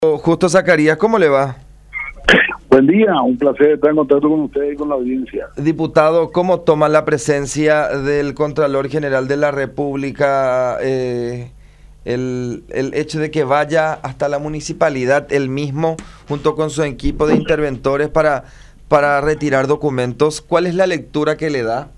Justo Zacarías, ¿cómo le va? Buen día, un placer estar en contacto con ustedes y con la audiencia. Diputado, ¿cómo toma la presencia del Contralor General de la República, el hecho de que vaya hasta la municipalidad él mismo, junto con su equipo de interventores, para retirar documentos? ¿Cuál es la lectura que le da?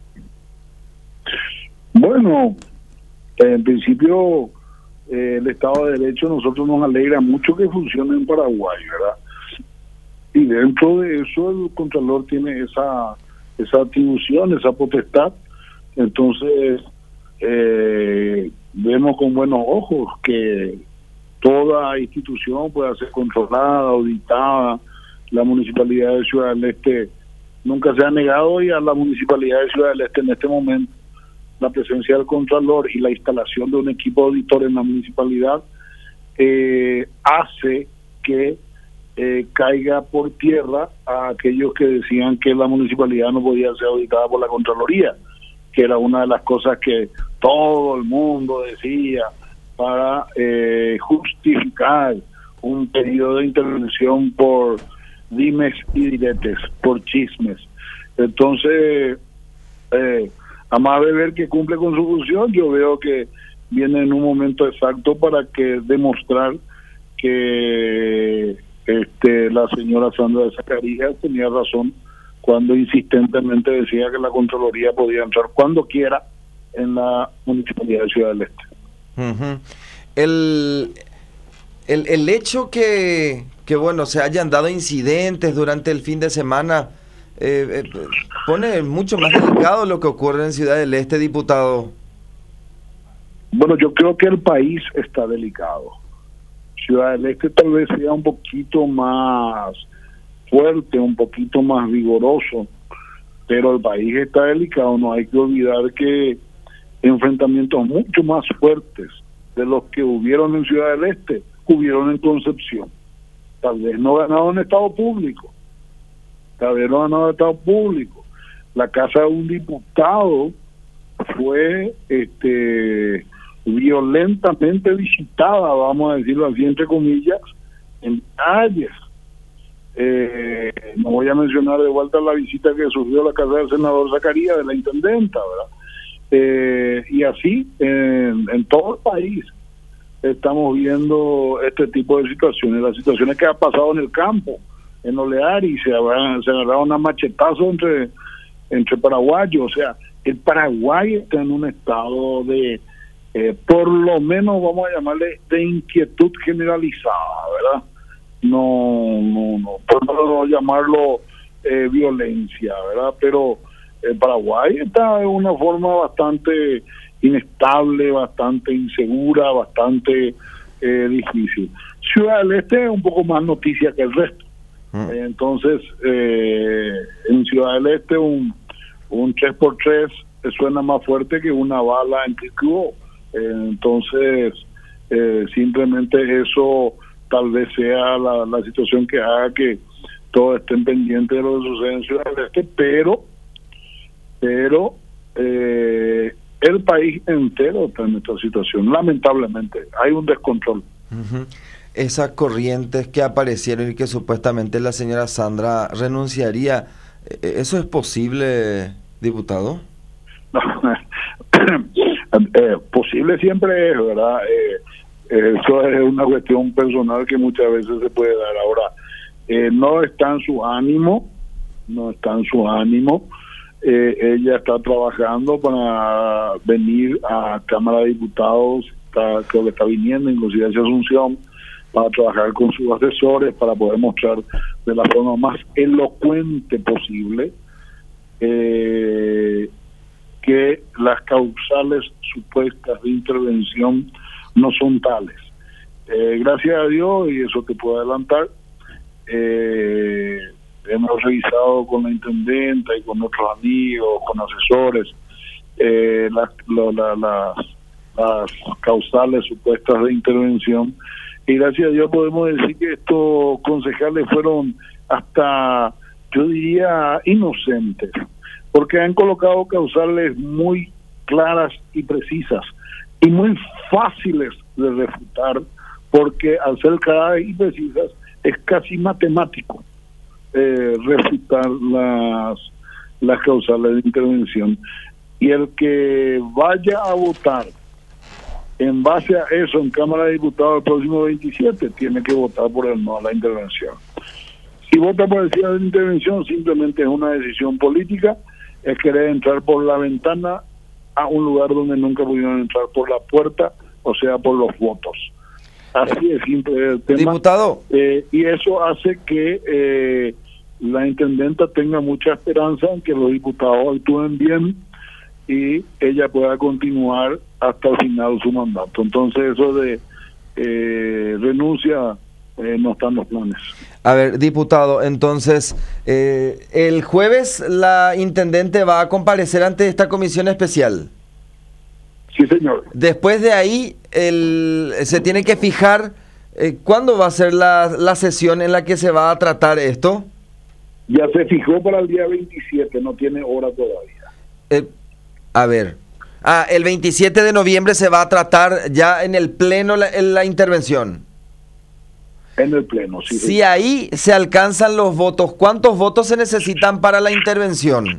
Bueno, en principio, el Estado de Derecho nosotros nos alegra mucho que funcione en Paraguay, ¿verdad? Y dentro de eso el Contralor tiene esa atribución, esa potestad. Entonces, vemos con buenos ojos que toda institución pueda ser controlada, auditada. La Municipalidad de Ciudad del Este nunca se ha negado, y a la Municipalidad de Ciudad del Este en este momento la presencia del Contralor y la instalación de un equipo auditor en la municipalidad hace que caiga por tierra a aquellos que decían que la municipalidad no podía ser auditada por la Contraloría, que era una de las cosas que todo el mundo decía para justificar un periodo de intervención por dimes y diretes, por chismes. Entonces, a más de ver que cumple con su función, yo veo que viene en un momento exacto para que demostrar que la señora Sandra Zacarías tenía razón cuando insistentemente decía que la Contraloría podía entrar cuando quiera en la Municipalidad de Ciudad del Este. Uh-huh. El hecho que bueno, se hayan dado incidentes durante el fin de semana pone mucho más delicado lo que ocurre en Ciudad del Este, diputado. Bueno, yo creo que el país está delicado. Ciudad del Este tal vez sea un poquito más fuerte, un poquito más vigoroso, pero el país está delicado. No hay que olvidar que enfrentamientos mucho más fuertes de los que hubieron en Ciudad del Este hubieron en Concepción. Tal vez no ganado en Estado Público, tal vez no ganado en Estado Público. La casa de un diputado fue violentamente visitada, vamos a decirlo así entre comillas, en calles. No voy a mencionar de vuelta la visita que sufrió a la casa del senador Zacarías, de la intendenta, ¿verdad? Y así en todo el país estamos viendo este tipo de situaciones, las situaciones que ha pasado en el campo, en Oleari, se agarraron a machetazos entre paraguayos. O sea, el Paraguay está en un estado de por lo menos vamos a llamarle de inquietud generalizada, ¿verdad? No, por no llamarlo violencia, ¿verdad? Pero el Paraguay está de una forma bastante inestable, bastante insegura, bastante difícil. Ciudad del Este es un poco más noticia que el resto. Entonces, en Ciudad del Este un 3x3 suena más fuerte que una bala en Quicú. Entonces, simplemente eso tal vez sea la situación que haga que todos estén pendientes de lo que sucede en Ciudad del Este, pero el país entero está en esta situación. Lamentablemente, hay un descontrol. Uh-huh. Esas corrientes que aparecieron y que supuestamente la señora Sandra renunciaría, ¿eso es posible, diputado? No, posible siempre es, ¿verdad? Eso es una cuestión personal que muchas veces se puede dar. Ahora, no está en su ánimo, ella está trabajando para venir a Cámara de Diputados, creo que está viniendo inclusive hacia Asunción, para trabajar con sus asesores, para poder mostrar de la forma más elocuente posible que las causales supuestas de intervención no son tales. Gracias a Dios, y eso te puedo adelantar, hemos revisado con la intendenta y con otros amigos, con asesores, las causales supuestas de intervención, y gracias a Dios podemos decir que estos concejales fueron hasta, yo diría, inocentes, porque han colocado causales muy claras y precisas y muy fáciles de refutar porque al ser claras y precisas es casi matemático refutar las causales de intervención. Y el que vaya a votar en base a eso en Cámara de Diputados el próximo 27 tiene que votar por el no a la intervención. Si vota por el sí a la intervención, simplemente es una decisión política, es querer entrar por la ventana a un lugar donde nunca pudieron entrar por la puerta, o sea, por los votos. Así es simple el tema. Diputado. Y eso hace que la intendenta tenga mucha esperanza en que los diputados actúen bien y ella pueda continuar hasta el final de su mandato. Entonces eso de renuncia no está en los planes. A ver, diputado, entonces, el jueves la intendente va a comparecer ante esta comisión especial. Sí, señor. Después de ahí, se tiene que fijar cuándo va a ser la sesión en la que se va a tratar esto. Ya se fijó para el día 27, no tiene hora todavía. A ver, el 27 de noviembre se va a tratar ya en el pleno la intervención. En el pleno, sí. Si ahí se alcanzan los votos, ¿cuántos votos se necesitan para la intervención?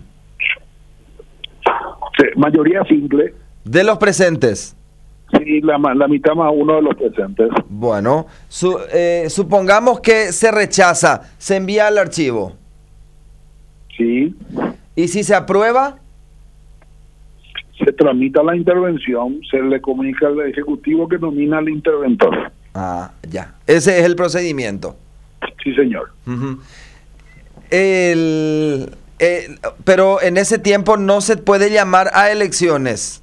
Sí, mayoría simple. De los presentes. Sí, la mitad más uno de los presentes. Bueno, supongamos que se rechaza, se envía al archivo. Sí. ¿Y si se aprueba? Se tramita la intervención, se le comunica al Ejecutivo que nomina al interventor. Ah, ya. Ese es el procedimiento. Sí, señor. Uh-huh. Pero en ese tiempo no se puede llamar a elecciones.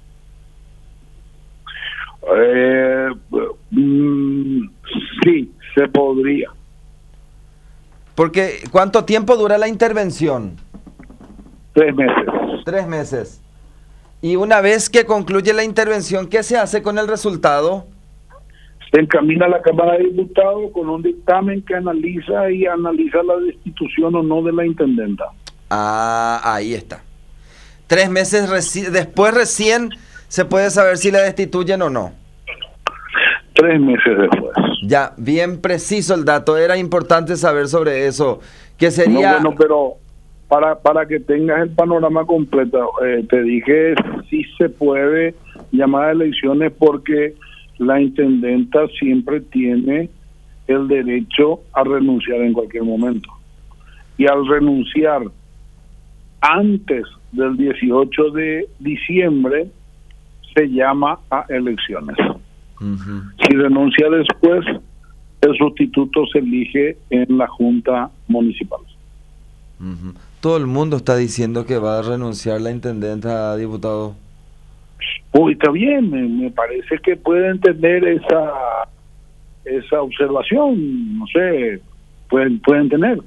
Sí, se podría. Porque, ¿cuánto tiempo dura la intervención? 3 meses. 3 meses. Y una vez que concluye la intervención, ¿qué se hace con el resultado? Se encamina a la Cámara de Diputados con un dictamen que analiza la destitución o no de la intendenta. Ah, ahí está. 3 meses después recién se puede saber si la destituyen o no. 3 meses después. Ya, bien preciso el dato. Era importante saber sobre eso. Que sería... No, bueno, pero para que tengas el panorama completo, te dije si se puede llamar a elecciones porque la intendenta siempre tiene el derecho a renunciar en cualquier momento. Y al renunciar antes del 18 de diciembre, se llama a elecciones. Uh-huh. Si renuncia después, el sustituto se elige en la Junta Municipal. Uh-huh. Todo el mundo está diciendo que va a renunciar la intendenta, diputado. Uy, está bien, me parece que puede entender esa observación, no sé, pueden tener.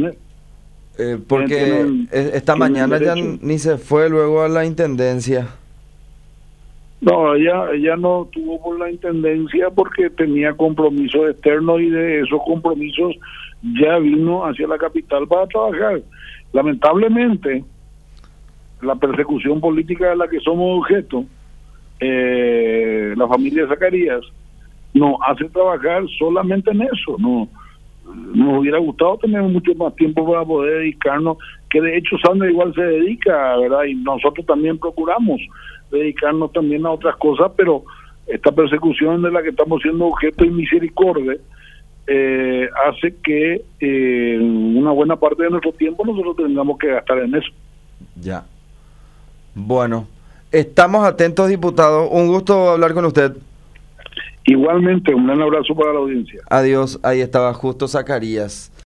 Porque esta mañana ya ni se fue luego a la intendencia. No, ella no tuvo por la intendencia porque tenía compromisos externos y de esos compromisos ya vino hacia la capital para trabajar. Lamentablemente, la persecución política de la que somos objeto, la familia Zacarías, nos hace trabajar solamente en eso. No nos hubiera gustado tener mucho más tiempo para poder dedicarnos, que de hecho Sandra igual se dedica, ¿verdad? Y nosotros también procuramos dedicarnos también a otras cosas, pero esta persecución de la que estamos siendo objeto y misericordia hace que una buena parte de nuestro tiempo nosotros tengamos que gastar en eso. Ya. Bueno, estamos atentos, diputado. Un gusto hablar con usted. Igualmente, un gran abrazo para la audiencia. Adiós. Ahí estaba Justo Zacarías.